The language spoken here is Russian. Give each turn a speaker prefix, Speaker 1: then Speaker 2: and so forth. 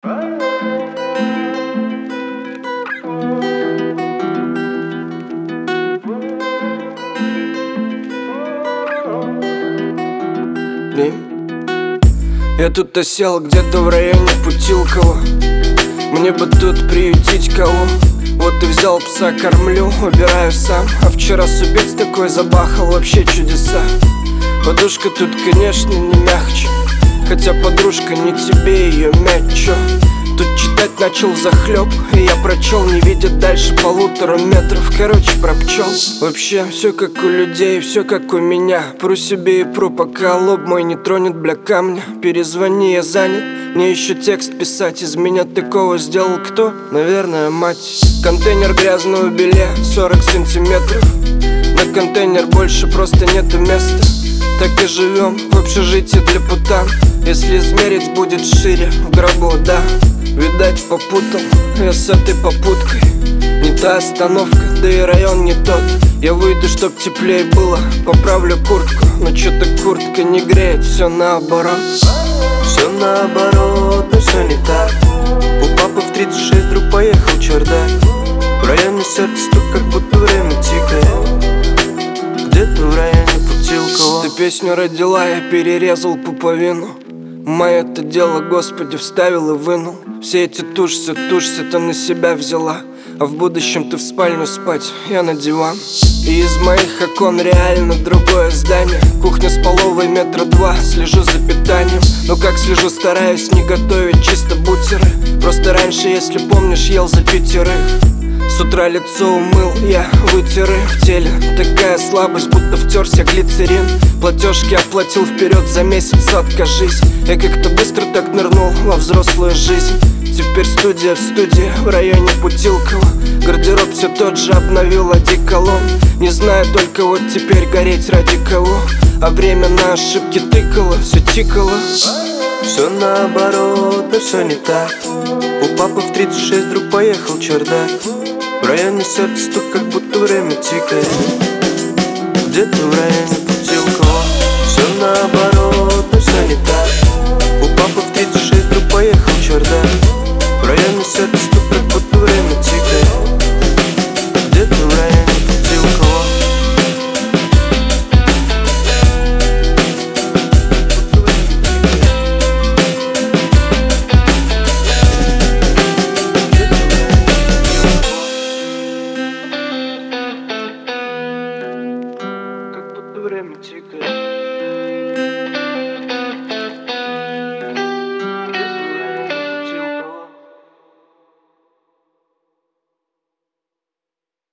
Speaker 1: Я тут осел где-то в районе Путилково. Мне бы тут приютить кого. Вот и взял пса, кормлю, убираю сам. А вчера субец такой забахал, вообще чудеса. Подушка тут, конечно, не мягче, хотя подружка не тебе ее мять, чё? Тут читать начал взахлёб, и я прочел, не видя дальше 1,5 метров. Короче, про пчел. Вообще, все как у людей, все как у меня. Пру себе и пру, пока лоб мой не тронет, бля, камня. Перезвони, я занят, мне еще текст писать. Из меня такого сделал кто? Наверное, мать. Контейнер грязного белья, 40 сантиметров. На контейнер больше просто нету места. Так и живем в общежитии для путан. Если измерить, будет шире в гробу, да. Видать, попутал я с этой попуткой. Не та остановка, да и район не тот. Я выйду, чтоб теплее было, поправлю куртку. Но чё-то куртка не греет, все наоборот.
Speaker 2: Все наоборот, но все не так. У папы в 36 вдруг поехал чердак. В районе сердца стук, как будто время тикает. Где-то в районе Путилково.
Speaker 1: Ты песню родила, я перерезал пуповину. Мое это дело, Господи, вставил и вынул. Все эти тушься, ты на себя взяла. А в будущем ты в спальню спать, я на диван. И из моих окон реально другое здание. Кухня с половой 2 метра, слежу за питанием. Но как слежу, стараюсь не готовить чисто бутеры. Просто раньше, если помнишь, ел за 5. С утра лицо умыл, я вытер в теле. Такая слабость, будто втерся глицерин. Платежки оплатил вперед, за месяц откажись. Я как-то быстро так нырнул во взрослую жизнь. Теперь студия в студии в районе Путилково. Гардероб все тот же, обновил одеколон. Не знаю только вот теперь гореть ради кого. А время на ошибки тыкало, все тикало.
Speaker 2: Все наоборот, но все не так. У папы в 36 вдруг поехал чердак. В районе сердца стук, как будто время тикает. Где-то в районе Путилково. Все наоборот, но все не так.